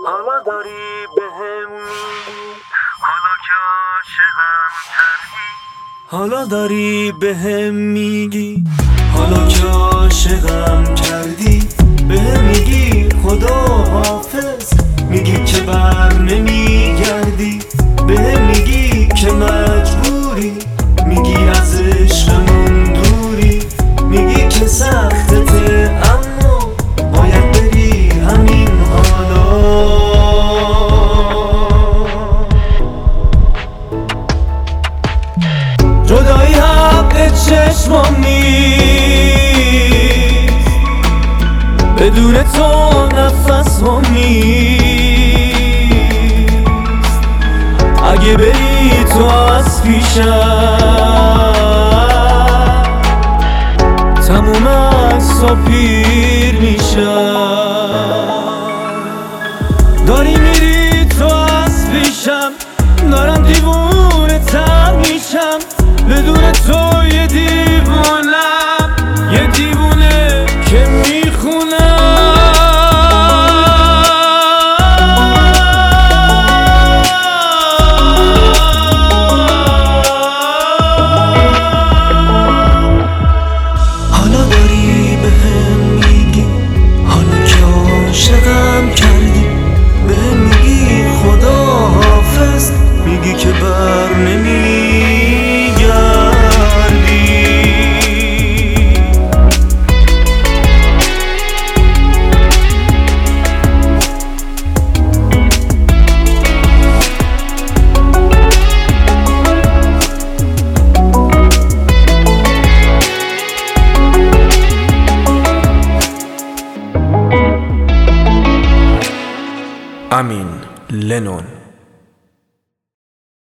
حالا داری بهم میگی حالا که عاشقم کردی، حالا داری بهم میگی حالا که عاشقم کردی، بهم میگی خدا حافظ، میگی که بر نمیگردی، بهم میگی که مجبوری، میگی از عشقمون دوری، میگی که سختته اما باید بری همین حالا. جدایی حق چشمام نیست، بدون تو نفسم نیست، اگه بری تو از پیشم تموم عکسا پیر میشم. داری میری تو از پیشم، دارم دیوونه تر میشم، بدون تو یه دیوونم، یه دیوونه که میخونم. حالا داری بهم میگی حالا که عاشقم کردی، بهم میگی خدا حافظ، میگی که بر نمیگردی. امین لنون.